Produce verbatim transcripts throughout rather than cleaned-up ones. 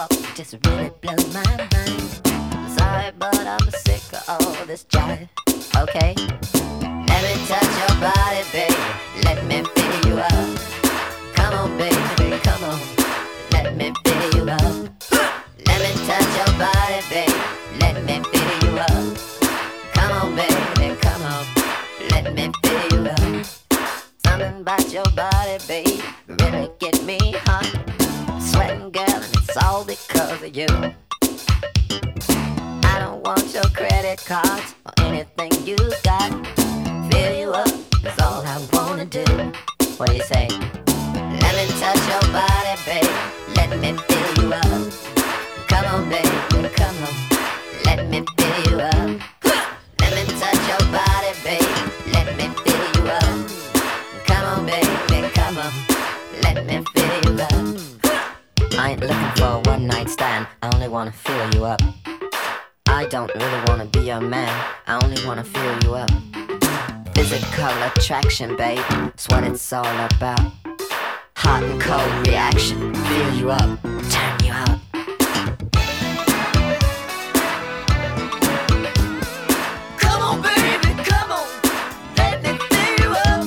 walk just really blows my mind. Sorry, but I'm sick of all this jive. Okay, let me touch your body, baby. Let me fill you up. Come on, baby, come on. Let me fill you up. Let me touch your body, baby. Let me fill you up. Come on, baby, come on. Let me fill you up. Something about your body, baby, really get me hot. Sweating, girl, and it's all because of you. I don't want your credit cards or anything you got. Fill you up is all I wanna do. What do you say? Let me touch your body, baby. Let me fill you up. Come on, baby, come on. Let me fill you up. Let me touch your body, baby. Let me fill you up. Come on, baby, come on. Let me fill you up. I ain't looking for a one night stand. I only wanna fill you up. I don't really wanna be your man. I only wanna fill you up. Physical attraction, babe, that's what it's all about. Hot and cold reaction, fill you up, turn you up. Come on, baby, come on, let me fill you up.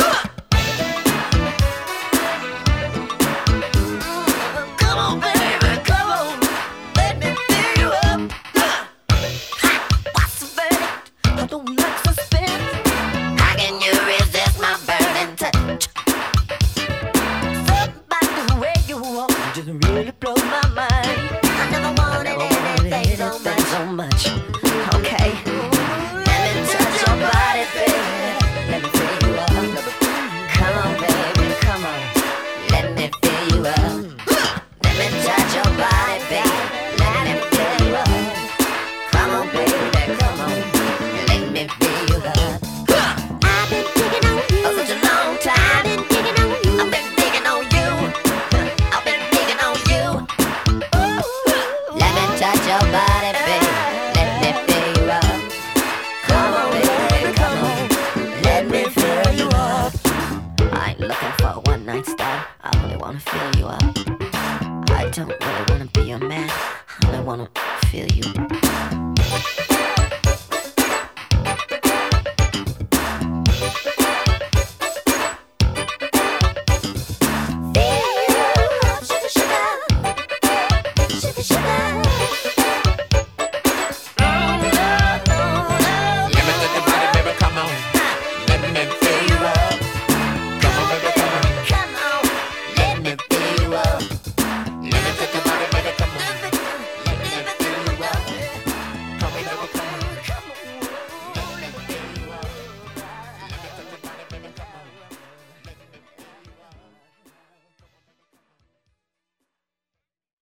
Mm, come on, baby, come on, let me fill you up. What's the verdict? I don't like suspense. How can you resist my burning touch? Something about the way you walk just really blows my mind. I never wanted anything so much, so much. Okay, let me touch your body, baby. Let me fill you up. Come on, baby, come on. Let me fill you up. Let me touch your body, baby. Let me fill you up. Come on, baby, come on. Let me fill you up. I've been digging on you for such a long time. I've been digging on you. I've been digging on you. I've been digging on you. Let me touch your body, baby. Let me fill you up. Come on, baby, come on. Let me fill you up. I ain't looking for a one night stand. I only wanna fill you up. I don't really wanna be your man. I only wanna feel you.